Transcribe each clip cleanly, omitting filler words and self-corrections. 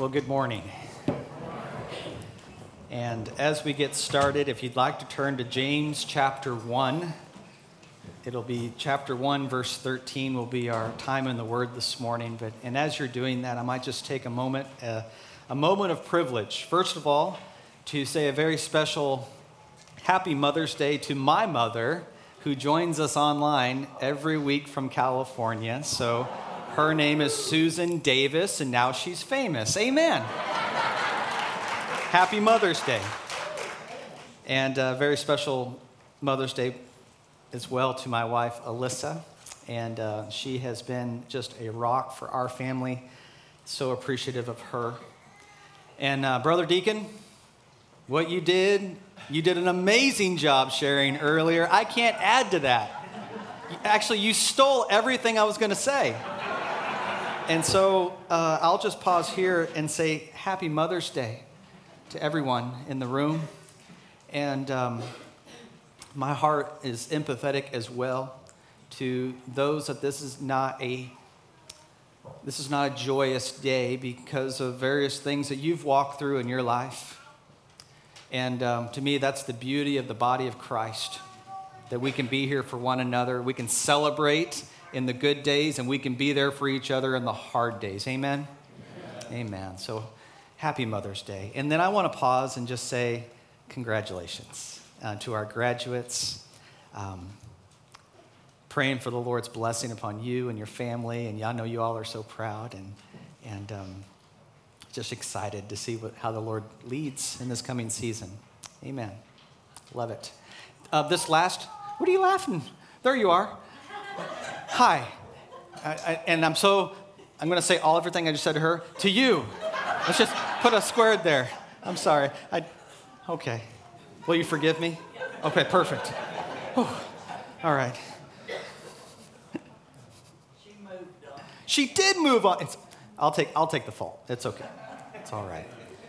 Well, good morning. And as we get started, if you'd like to turn to James chapter 1, it'll be chapter 1, verse 13 will be our time in the Word this morning. And as you're doing that, I might just take a moment of privilege. First of all, to say a very special happy Mother's Day to my mother, who joins us online every week from California. So her name is Susan Davis, and now she's famous. Amen. Happy Mother's Day. And a very special Mother's Day as well to my wife, Alyssa. And she has been just a rock for our family. So appreciative of her. And Brother Deacon, what you did an amazing job sharing earlier. I can't add to that. Actually, you stole everything I was going to say. And so I'll just pause here and say Happy Mother's Day to everyone in the room. And my heart is empathetic as well to those that this is not a joyous day because of various things that you've walked through in your life. And to me, that's the beauty of the body of Christ, that we can be here for one another. We can celebrate in the good days, and we can be there for each other in the hard days. Amen? Amen. So happy Mother's Day. And then I want to pause and just say congratulations to our graduates. Praying for the Lord's blessing upon you and your family. And I know you all are so proud and just excited to see how the Lord leads in this coming season. Amen. Love it. What are you laughing? There you are. Hi. I'm going to say everything I just said to her, to you. Let's just put a square there. I'm sorry. Okay. Will you forgive me? Okay, perfect. Whew. All right. She moved on. She did move on. I'll take the fault. It's okay. It's all right.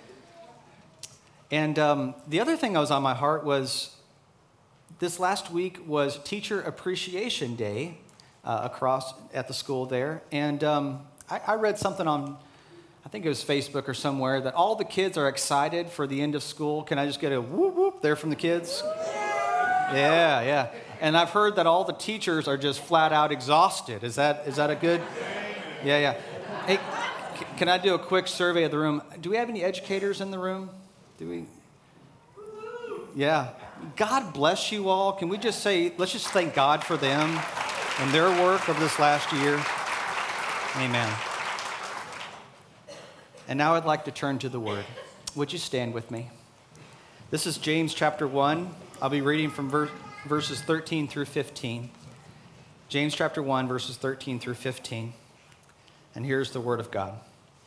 And the other thing that was on my heart was this last week was Teacher Appreciation Day across at the school there. And I read something on, I think it was Facebook or somewhere, that all the kids are excited for the end of school. Can I just get a whoop whoop there from the kids? Yeah. And I've heard that all the teachers are just flat out exhausted. Is that a good? Yeah. Hey, can I do a quick survey of the room? Do we have any educators in the room? Do we? Yeah. God bless you all. Can we just say, let's just thank God for them and their work of this last year. Amen. And now I'd like to turn to the Word. Would you stand with me? This is James chapter 1. I'll be reading from verses 13 through 15. James chapter 1, verses 13 through 15. And here's the Word of God.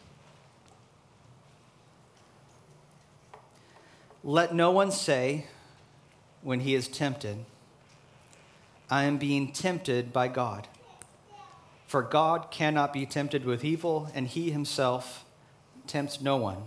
Let no one say when he is tempted, I am being tempted by God. For God cannot be tempted with evil, and he himself tempts no one.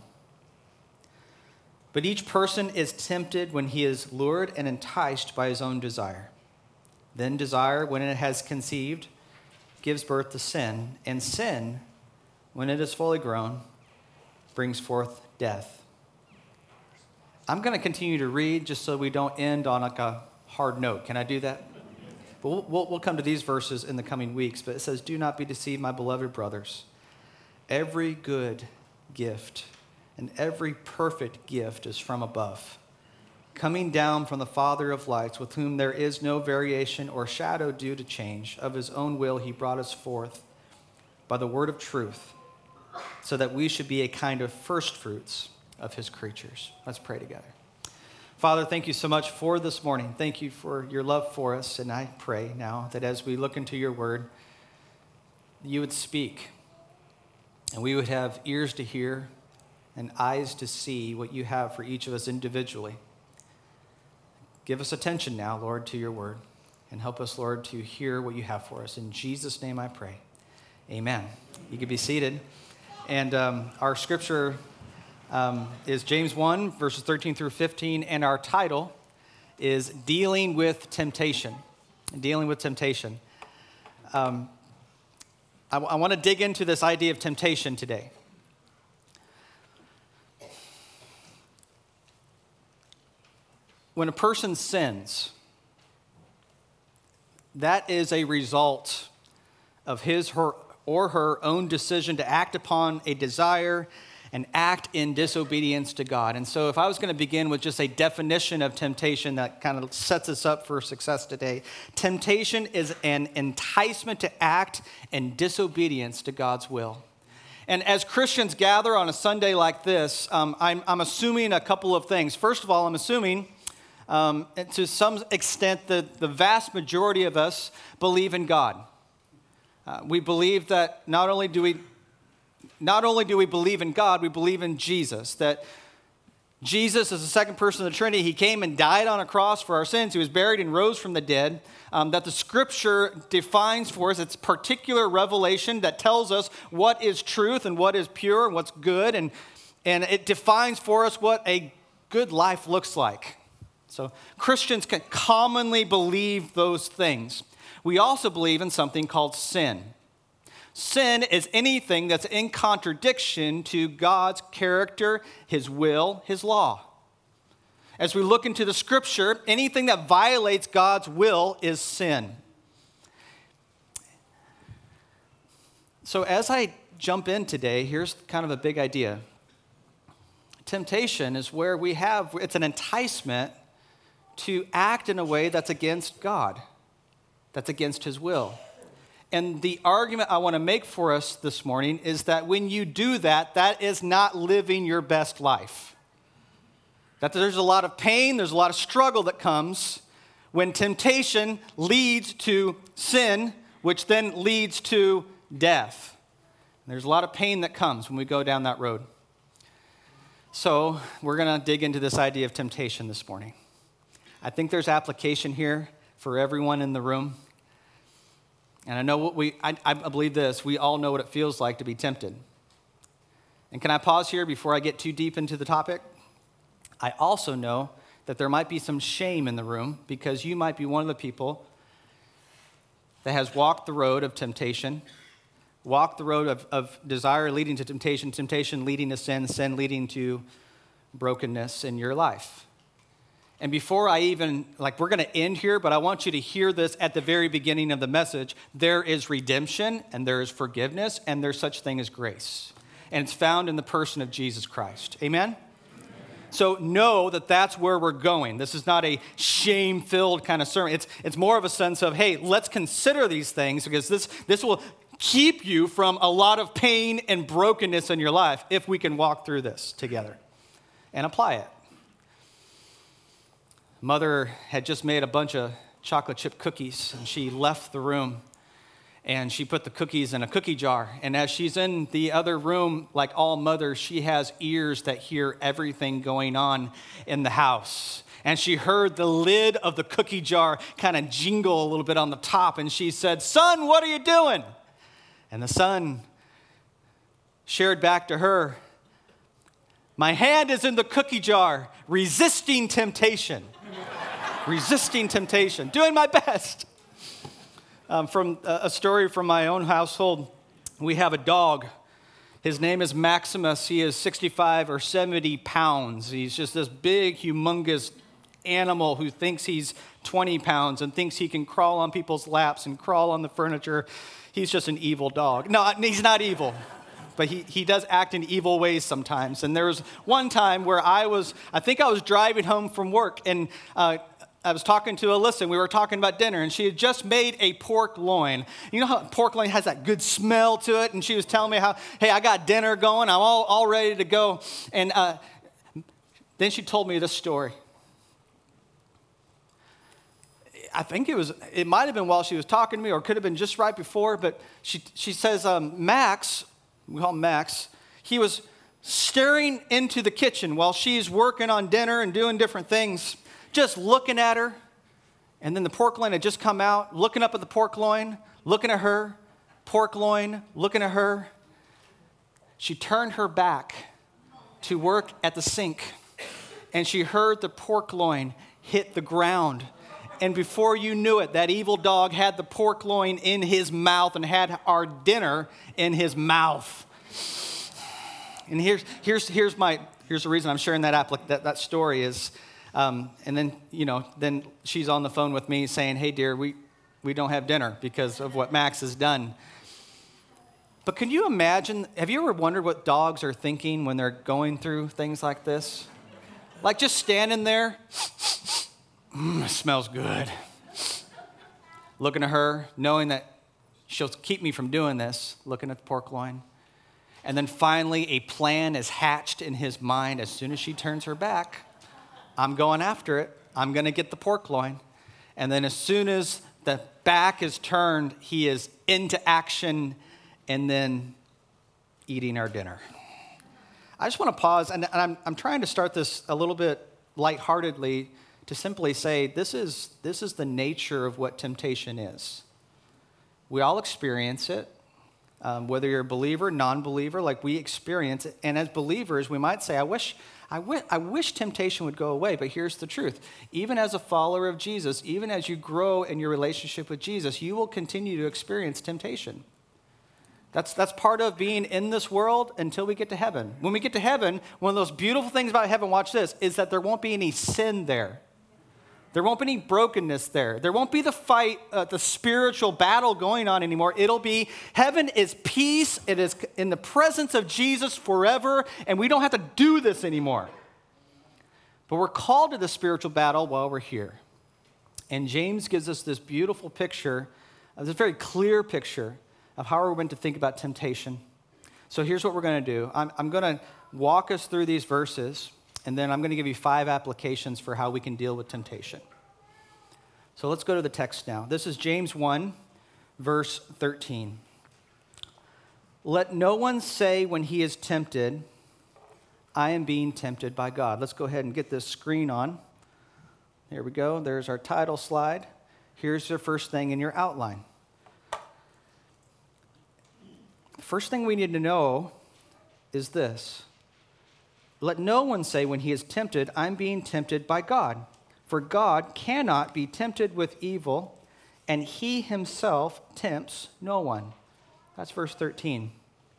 But each person is tempted when he is lured and enticed by his own desire. Then desire, when it has conceived, gives birth to sin, and sin, when it is fully grown, brings forth death. I'm going to continue to read just so we don't end on like a hard note. Can I do that? But we'll come to these verses in the coming weeks. But it says, do not be deceived, my beloved brothers. Every good gift and every perfect gift is from above, coming down from the Father of lights, with whom there is no variation or shadow due to change. Of his own will he brought us forth by the word of truth, so that we should be a kind of first fruits of his creatures. Let's pray together. Father, thank you so much for this morning. Thank you for your love for us. And I pray now that as we look into your word, you would speak and we would have ears to hear and eyes to see what you have for each of us individually. Give us attention now, Lord, to your word, and help us, Lord, to hear what you have for us. In Jesus' name I pray. Amen. You can be seated. And our scripture is James 1, verses 13 through 15, and our title is Dealing with Temptation. Dealing with Temptation. I want to dig into this idea of temptation today. when a person sins, that is a result of his or her own decision to act upon a desire and act in disobedience to God. And so if I was going to begin with just a definition of temptation that kind of sets us up for success today, temptation is an enticement to act in disobedience to God's will. And as Christians gather on a Sunday like this, I'm assuming a couple of things. First of all, I'm assuming to some extent that the vast majority of us believe in God. We believe that not only do we believe in God, we believe in Jesus, that Jesus is the second person of the Trinity. He came and died on a cross for our sins. He was buried and rose from the dead. That the Scripture defines for us its particular revelation that tells us what is truth and what is pure and what's good. And it defines for us what a good life looks like. So Christians can commonly believe those things. We also believe in something called sin. Sin is anything that's in contradiction to God's character, His will, His law. As we look into the Scripture, anything that violates God's will is sin. So as I jump in today, here's kind of a big idea. Temptation is where it's an enticement to act in a way that's against God, that's against His will. And the argument I want to make for us this morning is that when you do that, that is not living your best life. That there's a lot of pain, there's a lot of struggle that comes when temptation leads to sin, which then leads to death. And there's a lot of pain that comes when we go down that road. So we're going to dig into this idea of temptation this morning. I think there's application here for everyone in the room. And I know I believe this, we all know what it feels like to be tempted. And can I pause here before I get too deep into the topic? I also know that there might be some shame in the room because you might be one of the people that has walked the road of temptation, walked the road of desire leading to temptation, temptation leading to sin, sin leading to brokenness in your life. And before I even, we're going to end here, but I want you to hear this at the very beginning of the message. There is redemption, and there is forgiveness, and there's such thing as grace. And it's found in the person of Jesus Christ. Amen? So know that that's where we're going. This is not a shame-filled kind of sermon. It's more of a sense of, hey, let's consider these things because this will keep you from a lot of pain and brokenness in your life if we can walk through this together and apply it. Mother had just made a bunch of chocolate chip cookies, and she left the room, and she put the cookies in a cookie jar. And as she's in the other room, like all mothers, she has ears that hear everything going on in the house. And she heard the lid of the cookie jar kind of jingle a little bit on the top, and she said, "Son, what are you doing?" And the son shared back to her, "My hand is in the cookie jar, resisting temptation." Resisting temptation, doing my best. From a story from my own household, we have a dog. His name is Maximus. He is 65 or 70 pounds. He's just this big, humongous animal who thinks he's 20 pounds and thinks he can crawl on people's laps and crawl on the furniture. He's just an evil dog. No, he's not evil. But he does act in evil ways sometimes. And there was one time where I think I was driving home from work, and I was talking to Alyssa, and we were talking about dinner, and she had just made a pork loin. You know how pork loin has that good smell to it? And she was telling me how, hey, I got dinner going, I'm all ready to go. And then she told me this story. I think it might have been while she was talking to me, or it could have been just right before, but she says, Max, we call him Max, he was staring into the kitchen while she's working on dinner and doing different things, just looking at her. And then the pork loin had just come out, looking up at the pork loin, looking at her, pork loin, looking at her. She turned her back to work at the sink, and she heard the pork loin hit the ground. And before you knew it, that evil dog had the pork loin in his mouth and had our dinner in his mouth. And here's the reason I'm sharing that story is And then, then she's on the phone with me saying, hey, dear, we don't have dinner because of what Max has done. But can you imagine, have you ever wondered what dogs are thinking when they're going through things like this? Like just standing there, it smells good. Looking at her, knowing that she'll keep me from doing this, looking at the pork loin. And then finally, a plan is hatched in his mind. As soon as she turns her back, I'm going after it. I'm going to get the pork loin. And then as soon as the back is turned, he is into action and then eating our dinner. I just want to pause, and I'm trying to start this a little bit lightheartedly to simply say this is the nature of what temptation is. We all experience it, whether you're a believer, non-believer, like we experience it. And as believers, we might say, I wish temptation would go away, but here's the truth. Even as a follower of Jesus, even as you grow in your relationship with Jesus, you will continue to experience temptation. That's part of being in this world until we get to heaven. When we get to heaven, one of those beautiful things about heaven, watch this, is that there won't be any sin there. There won't be any brokenness there. There won't be the fight, the spiritual battle going on anymore. It'll be, heaven is peace. It is in the presence of Jesus forever, and we don't have to do this anymore. But we're called to the spiritual battle while we're here. And James gives us this beautiful picture, this very clear picture of how we're meant to think about temptation. So here's what we're going to do. I'm going to walk us through these verses, and then I'm going to give you 5 applications for how we can deal with temptation. So let's go to the text now. This is James 1, verse 13. Let no one say when he is tempted, I am being tempted by God. Let's go ahead and get this screen on. There we go. There's our title slide. Here's the first thing in your outline. First thing we need to know is this. Let no one say when he is tempted, I'm being tempted by God. For God cannot be tempted with evil, and he himself tempts no one. That's verse 13.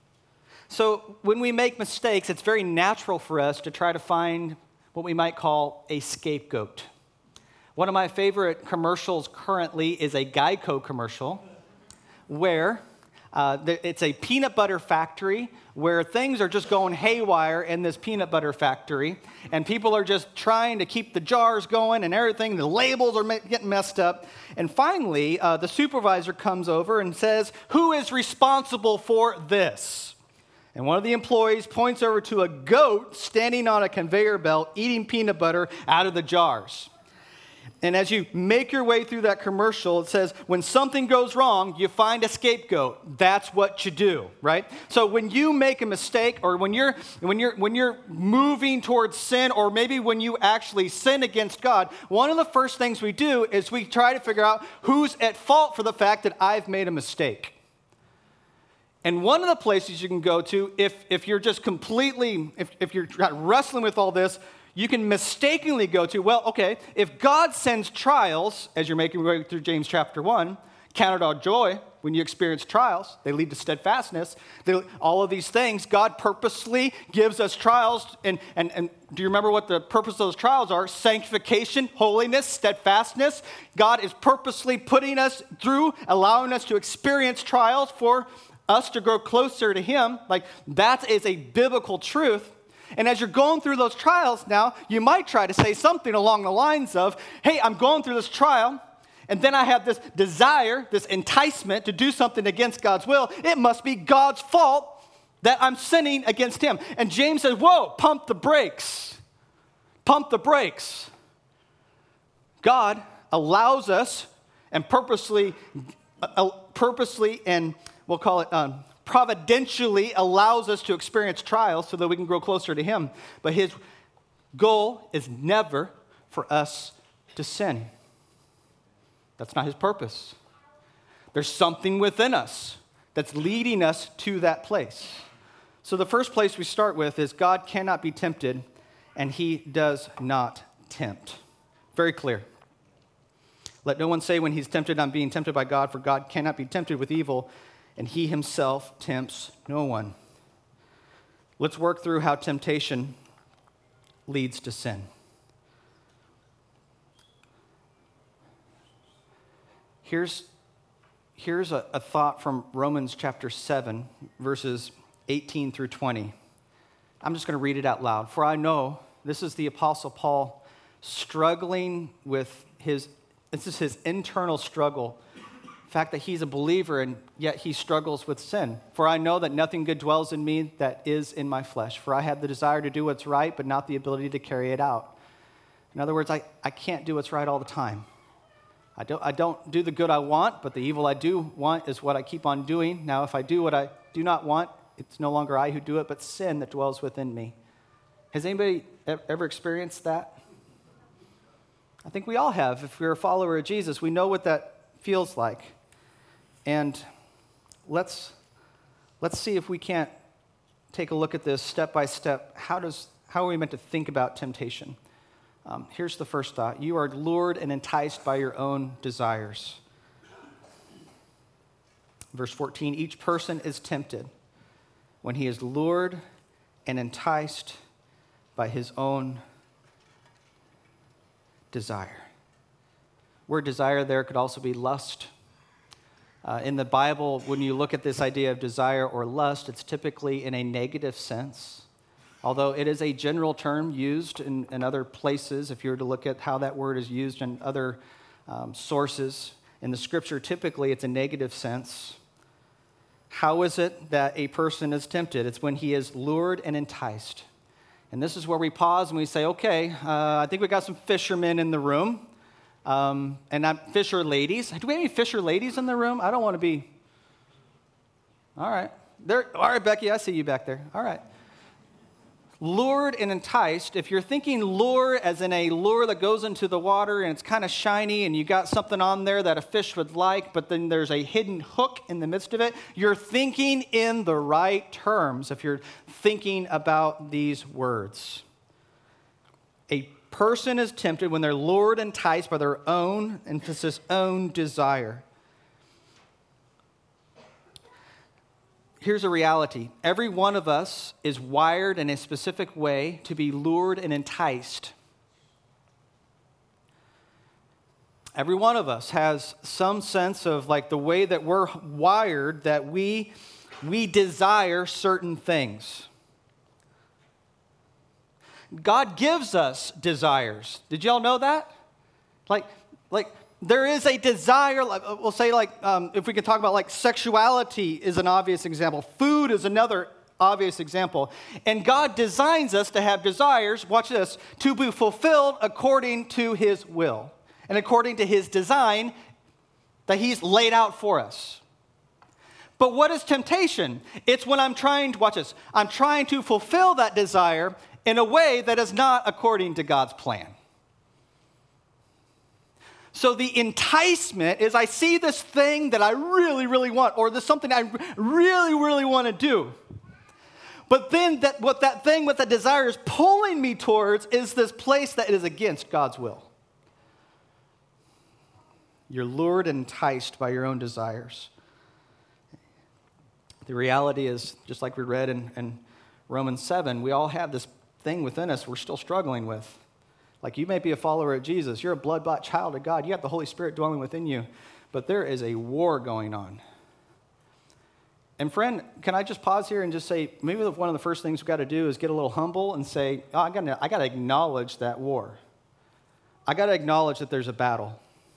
So when we make mistakes, it's very natural for us to try to find what we might call a scapegoat. One of my favorite commercials currently is a Geico commercial where it's a peanut butter factory where things are just going haywire in this peanut butter factory, and people are just trying to keep the jars going and everything. The labels are getting messed up. And finally, the supervisor comes over and says, who is responsible for this? And one of the employees points over to a goat standing on a conveyor belt eating peanut butter out of the jars. And as you make your way through that commercial, it says, when something goes wrong, you find a scapegoat. That's what you do, right? So when you make a mistake, or when you're moving towards sin, or maybe when you actually sin against God, one of the first things we do is we try to figure out who's at fault for the fact that I've made a mistake. And one of the places you can go to, if you're just completely, if you're wrestling with all this, you can mistakenly go to, well, okay, if God sends trials, as you're making your way through James chapter 1, count it all joy when you experience trials. They lead to steadfastness. All of these things, God purposely gives us trials. And do you remember what the purpose of those trials are? Sanctification, holiness, steadfastness. God is purposely putting us through, allowing us to experience trials for us to grow closer to Him. Like, that is a biblical truth. And as you're going through those trials now, you might try to say something along the lines of, hey, I'm going through this trial, and then I have this desire, this enticement to do something against God's will. It must be God's fault that I'm sinning against Him. And James says, whoa, pump the brakes. Pump the brakes. God allows us and purposely and we'll call it providentially allows us to experience trials so that we can grow closer to Him. But His goal is never for us to sin. That's not His purpose. There's something within us that's leading us to that place. So the first place we start with is God cannot be tempted, and He does not tempt. Very clear. Let no one say when he's tempted, I'm being tempted by God, for God cannot be tempted with evil, and He Himself tempts no one. Let's work through how temptation leads to sin. Here's a thought from Romans chapter 7, verses 18 through 20. I'm just going to read it out loud. For I know, this is the Apostle Paul struggling with this is his internal struggle. The fact that he's a believer and yet he struggles with sin. For I know that nothing good dwells in me that is in my flesh. For I have the desire to do what's right, but not the ability to carry it out. In other words, I can't do what's right all the time. I don't do the good I want, but the evil I do want is what I keep on doing. Now, if I do what I do not want, it's no longer I who do it, but sin that dwells within me. Has anybody ever experienced that? I think we all have. If we're a follower of Jesus, we know what that feels like. And let's see if we can't take a look at this step by step. How are we meant to think about temptation? Here's the first thought. You are lured and enticed by your own desires. Verse 14, each person is tempted when he is lured and enticed by his own desire. Word desire there could also be lust. In the Bible, when you look at this idea of desire or lust, it's typically in a negative sense. Although it is a general term used in other places, if you were to look at how that word is used in other sources. In the Scripture, typically it's a negative sense. How is it that a person is tempted? It's when he is lured and enticed. And this is where we pause and we say, okay, I think we got some fishermen in the room. And not fisher ladies. Do we have any fisher ladies in the room? I don't want to be. All right. All right, Becky, I see you back there. All right. Lured and enticed, if you're thinking lure as in a lure that goes into the water and it's kind of shiny and you got something on there that a fish would like, but then there's a hidden hook in the midst of it, you're thinking in the right terms if you're thinking about these words. A person is tempted when they're lured and enticed by their own, emphasis, own desire. Here's a reality. Every one of us is wired in a specific way to be lured and enticed. Every one of us has some sense of like the way that we're wired that we desire certain things. God gives us desires. Did y'all know that? Like there is a desire, we'll say if we could talk about like sexuality is an obvious example. Food is another obvious example. And God designs us to have desires, watch this, to be fulfilled according to his will and according to his design that he's laid out for us. But what is temptation? It's when I'm trying to fulfill that desire in a way that is not according to God's plan. So the enticement is I see this thing that I really, really want, or there's something I really, really want to do. But then what that desire is pulling me towards is this place that is against God's will. You're lured and enticed by your own desires. The reality is, just like we read in Romans 7, we all have this thing within us we're still struggling with. Like you may be a follower of Jesus. You're a blood-bought child of God. You have the Holy Spirit dwelling within you. But there is a war going on. And friend, can I just pause here and just say, maybe one of the first things we've got to do is get a little humble and say, I got to acknowledge that war. I got to acknowledge that there's a battle.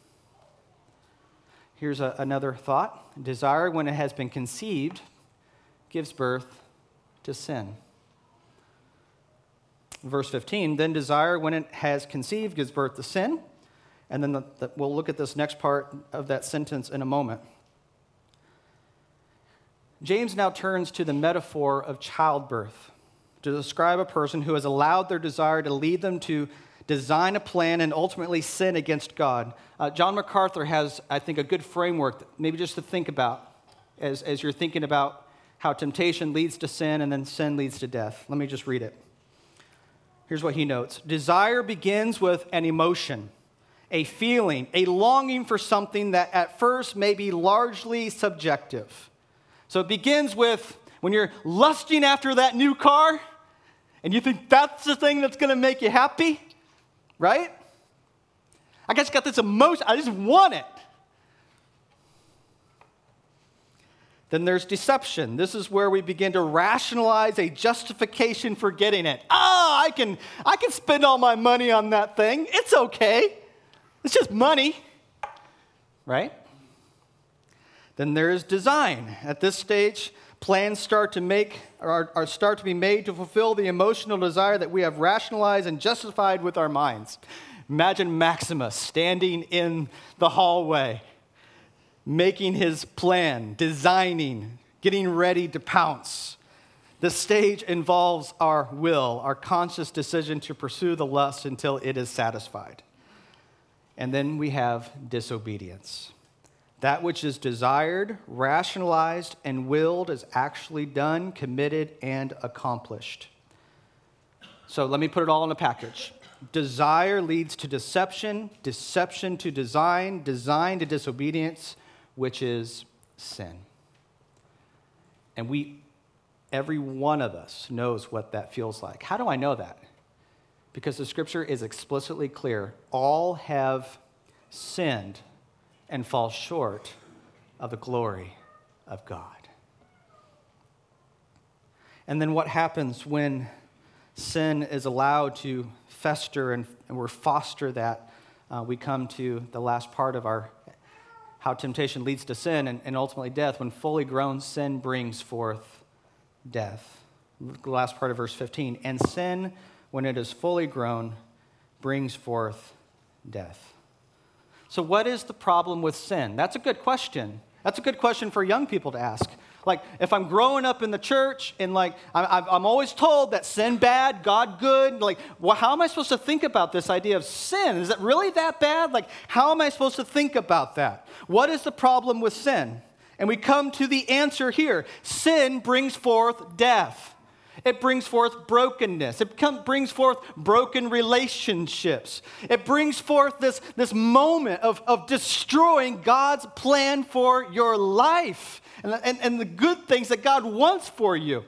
Here's another thought. Desire, when it has been conceived, gives birth to sin. Verse 15, then desire, when it has conceived, gives birth to sin. And then we'll look at this next part of that sentence in a moment. James now turns to the metaphor of childbirth to describe a person who has allowed their desire to lead them to design a plan and ultimately sin against God. John MacArthur has, I think, a good framework, maybe just to think about as you're thinking about how temptation leads to sin and then sin leads to death. Let me just read it. Here's what he notes. Desire begins with an emotion, a feeling, a longing for something that at first may be largely subjective. So it begins with when you're lusting after that new car and you think that's the thing that's going to make you happy, right? I just got this emotion. I just want it. Then there's deception. This is where we begin to rationalize a justification for getting it. I can spend all my money on that thing. It's okay. It's just money, right? Then there is design. At this stage, plans start to be made to fulfill the emotional desire that we have rationalized and justified with our minds. Imagine Maximus standing in the hallway, making his plan, designing, getting ready to pounce. The stage involves our will, our conscious decision to pursue the lust until it is satisfied. And then we have disobedience. That which is desired, rationalized, and willed is actually done, committed, and accomplished. So let me put it all in a package. Desire leads to deception, deception to design, design to disobedience, which is sin. And every one of us knows what that feels like. How do I know that? Because the scripture is explicitly clear. All have sinned and fall short of the glory of God. And then what happens when sin is allowed to fester and we foster that? We come to the last part of how temptation leads to sin and ultimately death. When fully grown, sin brings forth death. The last part of verse 15. And sin, when it is fully grown, brings forth death. So what is the problem with sin? That's a good question. That's a good question for young people to ask. Like, if I'm growing up in the church and I'm always told that sin bad, God good, how am I supposed to think about this idea of sin? Is it really that bad? How am I supposed to think about that? What is the problem with sin? And we come to the answer here. Sin brings forth death. It brings forth brokenness. It brings forth broken relationships. It brings forth this moment of destroying God's plan for your life and the good things that God wants for you.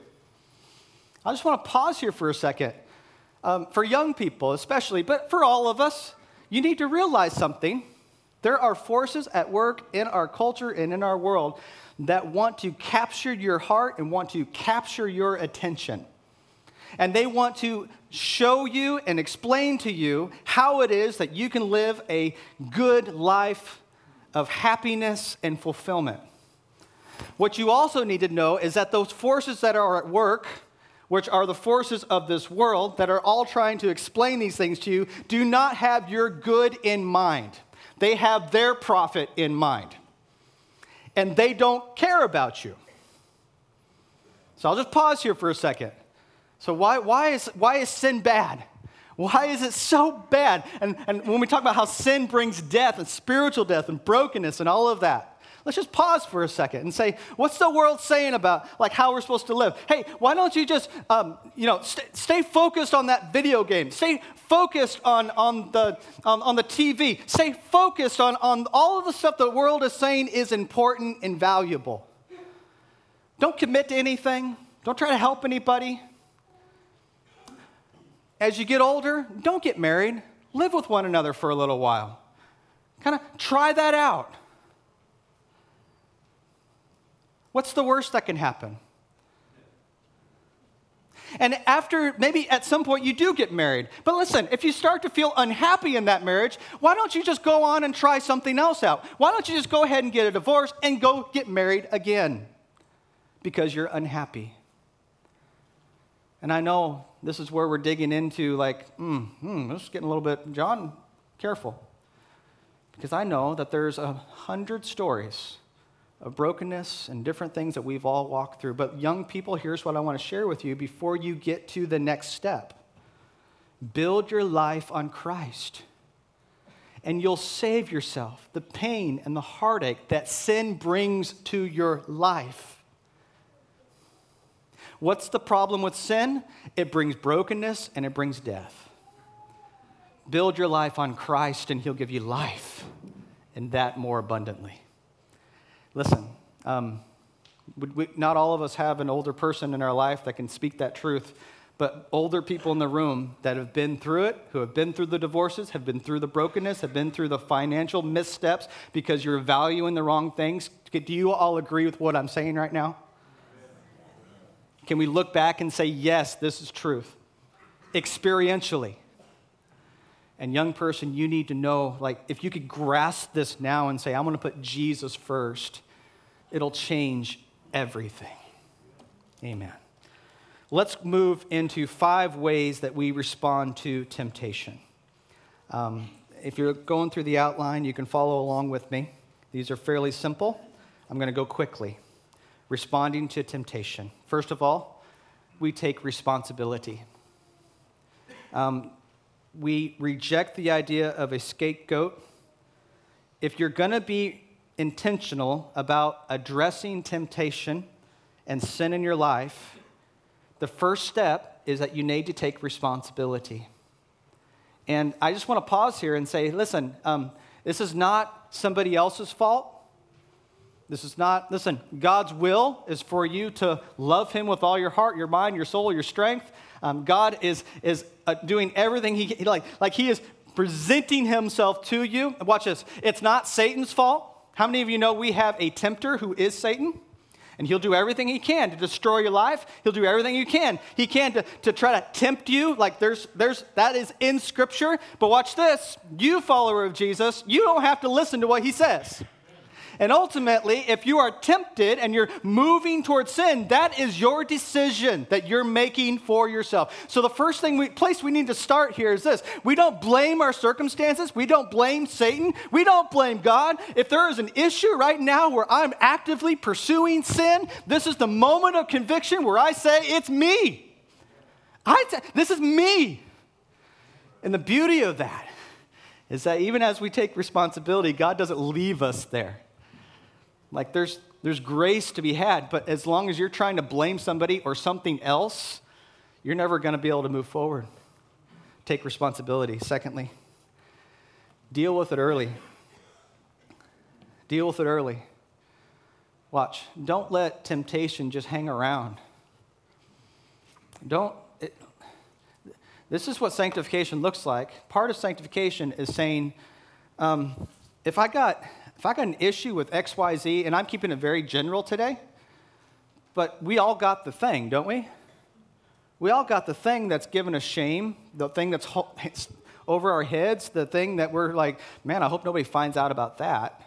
I just want to pause here for a second. For young people especially, but for all of us, you need to realize something. There are forces at work in our culture and in our world that want to capture your heart and want to capture your attention. And they want to show you and explain to you how it is that you can live a good life of happiness and fulfillment. What you also need to know is that those forces that are at work, which are the forces of this world that are all trying to explain these things to you, do not have your good in mind. They have their profit in mind. And they don't care about you. So I'll just pause here for a second. So why is sin bad? Why is it so bad? And when we talk about how sin brings death and spiritual death and brokenness and all of that, let's just pause for a second and say, what's the world saying about how we're supposed to live? Hey, why don't you just stay focused on that video game? Stay focused on the TV. Stay focused on all of the stuff the world is saying is important and valuable. Don't commit to anything. Don't try to help anybody. As you get older, don't get married. Live with one another for a little while. Kind of try that out. What's the worst that can happen? And after, maybe at some point you do get married. But listen, if you start to feel unhappy in that marriage, why don't you just go on and try something else out? Why don't you just go ahead and get a divorce and go get married again? Because you're unhappy. And I know this is where we're digging into this is getting a little bit, John, careful. Because I know that there's 100 stories of brokenness and different things that we've all walked through. But young people, here's what I want to share with you before you get to the next step. Build your life on Christ. And you'll save yourself the pain and the heartache that sin brings to your life. What's the problem with sin? It brings brokenness and it brings death. Build your life on Christ and He'll give you life, and that more abundantly. Listen, not all of us have an older person in our life that can speak that truth, but older people in the room that have been through it, who have been through the divorces, have been through the brokenness, have been through the financial missteps because you're valuing the wrong things. Do you all agree with what I'm saying right now? Can we look back and say, yes, this is truth, experientially? And young person, you need to know, like, if you could grasp this now and say, I'm going to put Jesus first, it'll change everything. Amen. Let's move into 5 ways that we respond to temptation. If you're going through the outline, you can follow along with me. These are fairly simple. I'm going to go quickly. Responding to temptation. First of all, we take responsibility. We reject the idea of a scapegoat. If you're going to be intentional about addressing temptation and sin in your life, the first step is that you need to take responsibility. And I just want to pause here and say, listen, this is not somebody else's fault. Listen, God's will is for you to love him with all your heart, your mind, your soul, your strength. God is doing everything he is presenting himself to you. Watch this. It's not Satan's fault. How many of you know we have a tempter who is Satan? And he'll do everything he can to destroy your life. He'll do everything he can to try to tempt you. Like that is in Scripture. But watch this. You, follower of Jesus, you don't have to listen to what he says. And ultimately, if you are tempted and you're moving towards sin, that is your decision that you're making for yourself. So the first place we need to start here is this. We don't blame our circumstances. We don't blame Satan. We don't blame God. If there is an issue right now where I'm actively pursuing sin, this is the moment of conviction where I say, it's me. This is me. And the beauty of that is that even as we take responsibility, God doesn't leave us there. Like there's grace to be had, but as long as you're trying to blame somebody or something else, you're never going to be able to move forward. Take responsibility. Secondly, deal with it early. Deal with it early. Watch. Don't let temptation just hang around. This is what sanctification looks like. Part of sanctification is saying, if I got an issue with X, Y, Z, and I'm keeping it very general today, but we all got the thing, don't we? We all got the thing that's given us shame, the thing that's over our heads, the thing that we're like, man, I hope nobody finds out about that.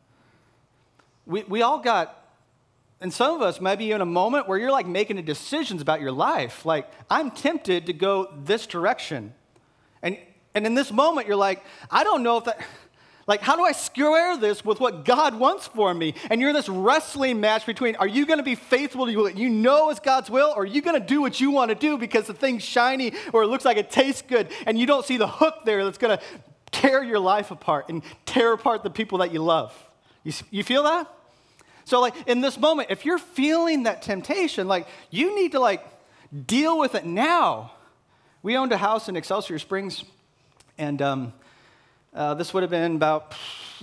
We all got, and some of us might be in a moment where you're like making decisions about your life. Like, I'm tempted to go this direction. And in this moment, you're like, I don't know if that... Like, how do I square this with what God wants for me? And you're in this wrestling match between, are you going to be faithful to what you know is God's will, or are you going to do what you want to do because the thing's shiny or it looks like it tastes good and you don't see the hook there that's going to tear your life apart and tear apart the people that you love? You feel that? So, like, in this moment, if you're feeling that temptation, like, you need to, like, deal with it now. We owned a house in Excelsior Springs, and this would have been about,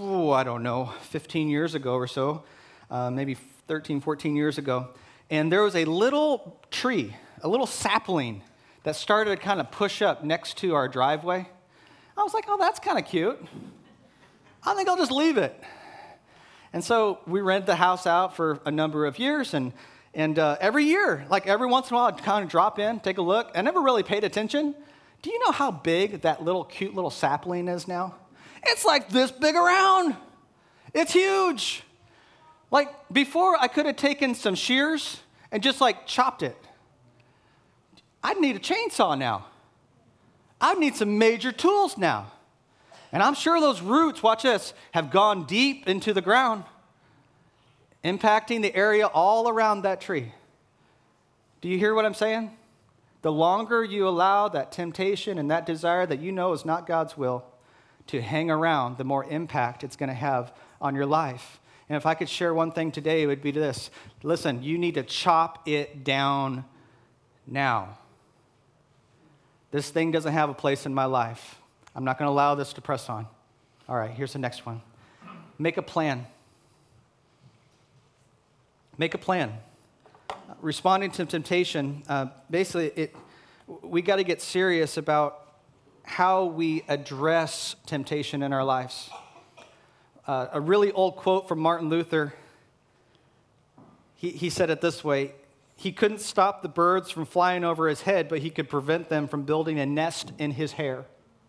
15 years ago or so, maybe 13, 14 years ago. And there was a little tree, a little sapling that started to kind of push up next to our driveway. I was like, oh, that's kind of cute. I think I'll just leave it. And so we rented the house out for a number of years, and every year, like every once in a while, I'd kind of drop in, take a look. I never really paid attention. Do you know how big that little cute little sapling is now? It's like this big around. It's huge. Like before, I could have taken some shears and just like chopped it. I'd need a chainsaw now. I'd need some major tools now. And I'm sure those roots, watch this, have gone deep into the ground, impacting the area all around that tree. Do you hear what I'm saying? The longer you allow that temptation and that desire that you know is not God's will to hang around, the more impact it's going to have on your life. And if I could share one thing today, it would be this. Listen, you need to chop it down now. This thing doesn't have a place in my life. I'm not going to allow this to press on. All right, here's the next one. Make a plan. Make a plan. Responding to temptation, basically, we got to get serious about how we address temptation in our lives. A really old quote from Martin Luther, he said it this way: he couldn't stop the birds from flying over his head, but he could prevent them from building a nest in his hair.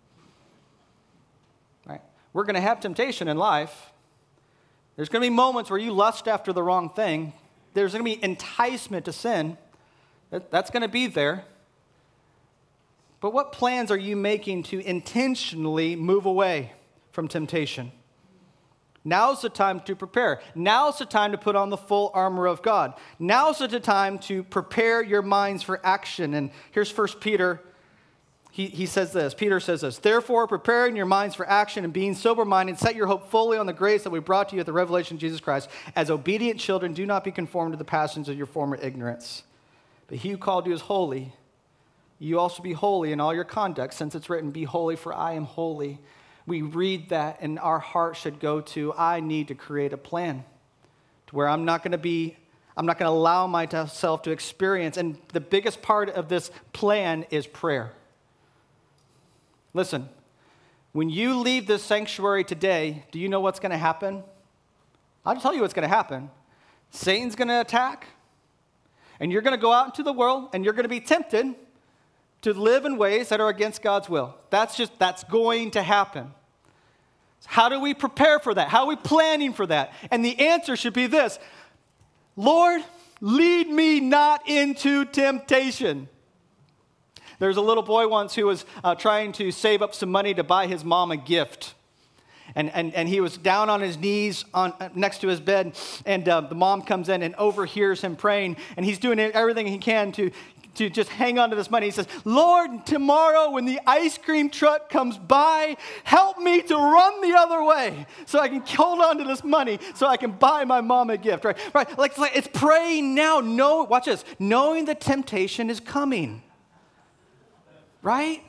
Right? We're going to have temptation in life. There's going to be moments where you lust after the wrong thing. There's going to be enticement to sin. That's going to be there. But what plans are you making to intentionally move away from temptation? Now's the time to prepare. Now's the time to put on the full armor of God. Now's the time to prepare your minds for action. And here's 1 Peter. He says this. Peter says this: therefore, preparing your minds for action and being sober-minded, set your hope fully on the grace that we brought to you at the revelation of Jesus Christ. As obedient children, do not be conformed to the passions of your former ignorance. But he who called you is holy. You also be holy in all your conduct, since it's written, be holy, for I am holy. We read that, and our heart should go to, I need to create a plan to where I'm not going to allow myself to experience. And the biggest part of this plan is prayer. Listen, when you leave this sanctuary today, do you know what's going to happen? I'll tell you what's going to happen. Satan's going to attack, and you're going to go out into the world, and you're going to be tempted to live in ways that are against God's will. That's going to happen. How do we prepare for that? How are we planning for that? And the answer should be this: Lord, lead me not into temptation. There's a little boy once who was trying to save up some money to buy his mom a gift. And he was down on his knees next to his bed, and the mom comes in and overhears him praying, and he's doing everything he can to just hang on to this money. He says, Lord, tomorrow when the ice cream truck comes by, help me to run the other way so I can hold on to this money so I can buy my mom a gift. Right? Like it's praying now. Watch this. Knowing the temptation is coming. Right?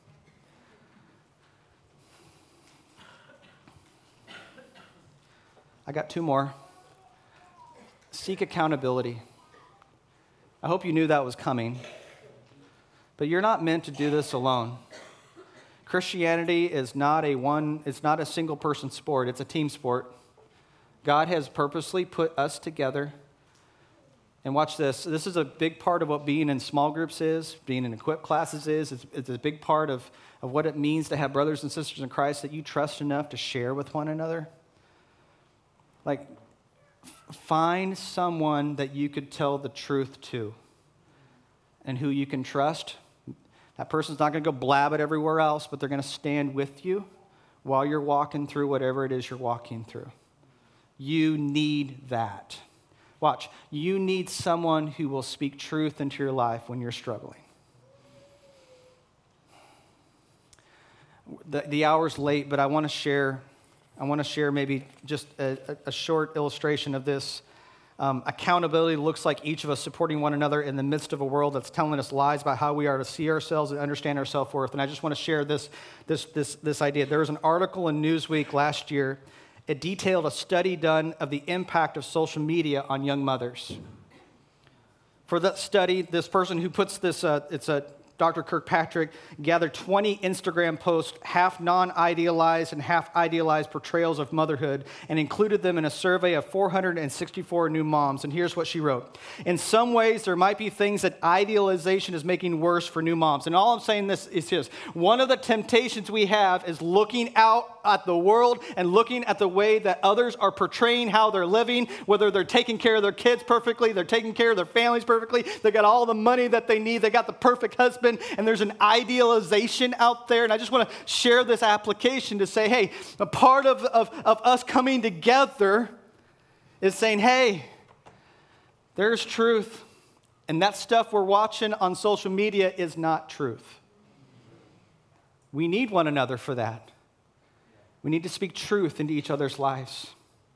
I got two more. Seek accountability. I hope you knew that was coming. But you're not meant to do this alone. Christianity is not it's not a single person sport, it's a team sport. God has purposely put us together. And watch this. This is a big part of what being in small groups is, being in equipped classes is. It's a big part of what it means to have brothers and sisters in Christ that you trust enough to share with one another. Like, find someone that you could tell the truth to and who you can trust. That person's not going to go blab it everywhere else, but they're going to stand with you while you're walking through whatever it is you're walking through. You need that. Watch. You need someone who will speak truth into your life when you're struggling. The hour's late, but I want to share maybe just a short illustration of this. Accountability looks like each of us supporting one another in the midst of a world that's telling us lies about how we are to see ourselves and understand our self-worth. And I just want to share this idea. There was an article in Newsweek last year. It detailed a study done of the impact of social media on young mothers. For that study, this person who puts this, Dr. Kirkpatrick, gathered 20 Instagram posts, half non-idealized and half idealized portrayals of motherhood, and included them in a survey of 464 new moms. And here's what she wrote. In some ways, there might be things that idealization is making worse for new moms. And all I'm saying is this. One of the temptations we have is looking out at the world and looking at the way that others are portraying how they're living, whether they're taking care of their kids perfectly, they're taking care of their families perfectly, they got all the money that they need, they got the perfect husband, and there's an idealization out there. And I just want to share this application to say, hey, a part of us coming together is saying, hey, there's truth. And that stuff we're watching on social media is not truth. We need one another for that. We need to speak truth into each other's lives.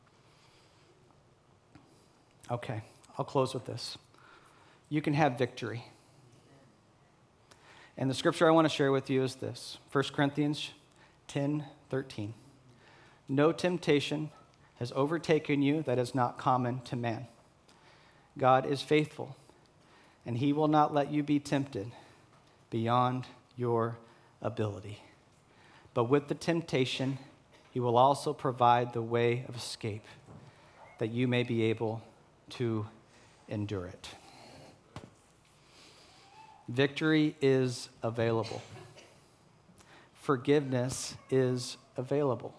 Okay, I'll close with this. You can have victory. And the scripture I want to share with you is this, 1 Corinthians 10:13. No temptation has overtaken you that is not common to man. God is faithful, and he will not let you be tempted beyond your ability. But with the temptation, he will also provide the way of escape that you may be able to endure it. Victory is available. Forgiveness is available.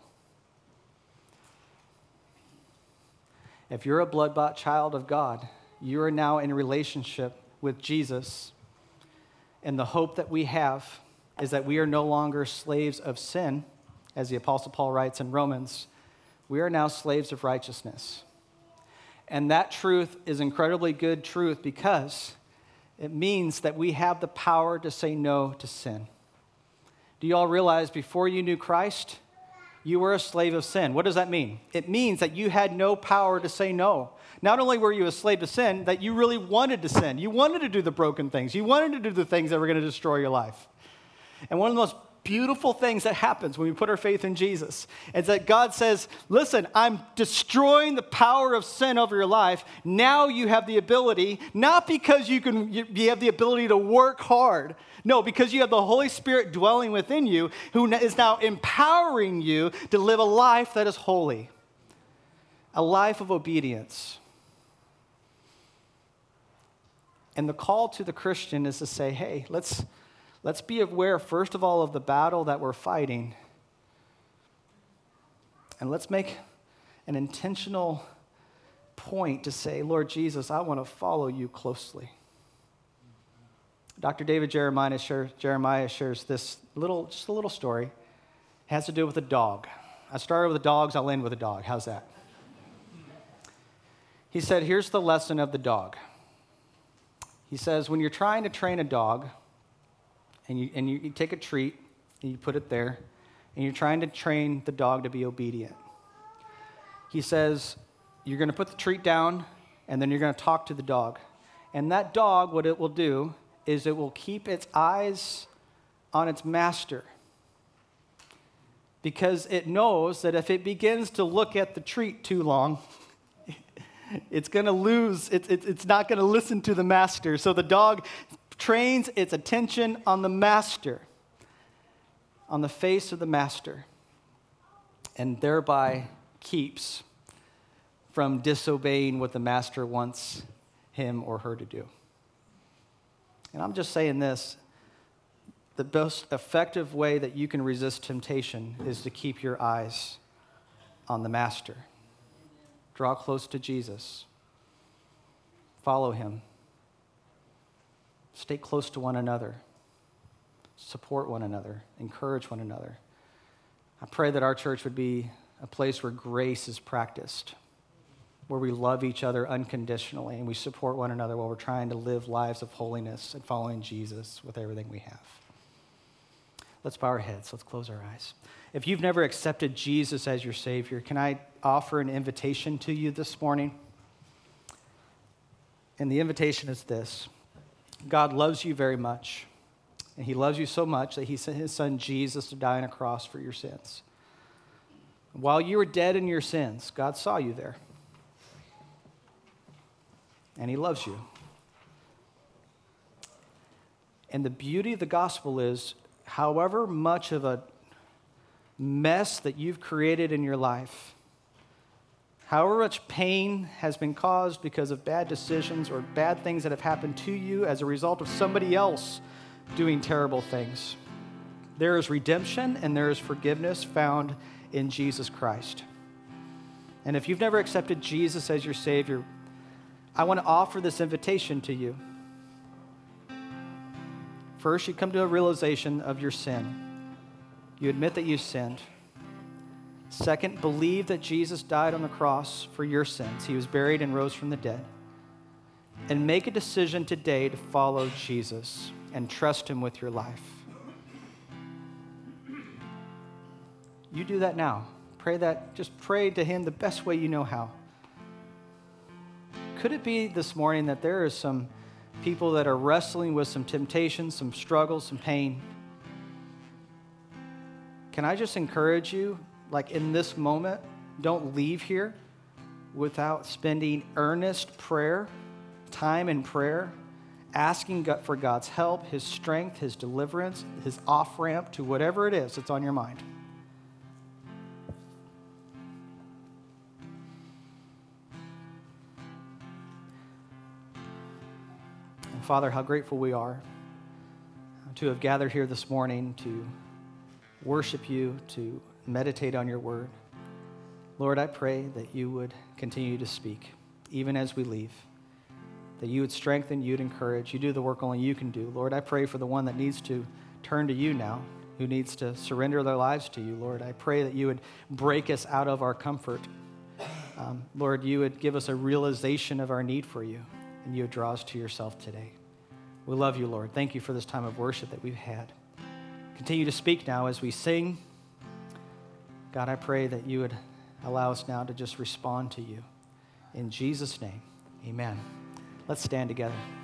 If you're a blood-bought child of God, you are now in relationship with Jesus. And the hope that we have is that we are no longer slaves of sin, as the Apostle Paul writes in Romans. We are now slaves of righteousness. And that truth is incredibly good truth because it means that we have the power to say no to sin. Do you all realize before you knew Christ, you were a slave of sin? What does that mean? It means that you had no power to say no. Not only were you a slave to sin, that you really wanted to sin. You wanted to do the broken things. You wanted to do the things that were going to destroy your life. And one of the most beautiful things that happens when we put our faith in Jesus is that God says, listen, I'm destroying the power of sin over your life. Now you have the ability, not because you have the ability to work hard. No, because you have the Holy Spirit dwelling within you, who is now empowering you to live a life that is holy, a life of obedience. And the call to the Christian is to say, hey, let's be aware, first of all, of the battle that we're fighting. And let's make an intentional point to say, Lord Jesus, I want to follow you closely. Dr. David Jeremiah shares this little story. It has to do with a dog. I started with the dogs, I'll end with a dog. How's that? He said, here's the lesson of the dog. He says, when you're trying to train a dog, and you take a treat, and you put it there, and you're trying to train the dog to be obedient. He says, you're going to put the treat down, and then you're going to talk to the dog. And that dog, what it will do is it will keep its eyes on its master, because it knows that if it begins to look at the treat too long, it's going to lose, it's not going to listen to the master. So the dog trains its attention on the master, on the face of the master, and thereby keeps from disobeying what the master wants him or her to do. And I'm just saying this, the most effective way that you can resist temptation is to keep your eyes on the master. Draw close to Jesus. Follow him. Stay close to one another. Support one another. Encourage one another. I pray that our church would be a place where grace is practiced, where we love each other unconditionally and we support one another while we're trying to live lives of holiness and following Jesus with everything we have. Let's bow our heads. Let's close our eyes. If you've never accepted Jesus as your Savior, can I offer an invitation to you this morning? And the invitation is this. God loves you very much, and he loves you so much that he sent his son Jesus to die on a cross for your sins. While you were dead in your sins, God saw you there, and he loves you. And the beauty of the gospel is, however much of a mess that you've created in your life, however much pain has been caused because of bad decisions or bad things that have happened to you as a result of somebody else doing terrible things, there is redemption and there is forgiveness found in Jesus Christ. And if you've never accepted Jesus as your Savior, I want to offer this invitation to you. First, you come to a realization of your sin. You admit that you sinned. Second, believe that Jesus died on the cross for your sins. He was buried and rose from the dead. And make a decision today to follow Jesus and trust him with your life. You do that now. Just pray to him the best way you know how. Could it be this morning that there are some people that are wrestling with some temptations, some struggles, some pain? Can I just encourage you, like in this moment, don't leave here without spending earnest prayer, time in prayer, asking God for God's help, his strength, his deliverance, his off-ramp to whatever it is that's on your mind. And Father, how grateful we are to have gathered here this morning to worship you, to meditate on your word. Lord, I pray that you would continue to speak, even as we leave, that you would strengthen, you'd encourage, you do the work only you can do. Lord, I pray for the one that needs to turn to you now, who needs to surrender their lives to you. Lord, I pray that you would break us out of our comfort. Lord, you would give us a realization of our need for you, and you would draw us to yourself today. We love you, Lord. Thank you for this time of worship that we've had. Continue to speak now as we sing. God, I pray that you would allow us now to just respond to you. In Jesus' name, amen. Let's stand together.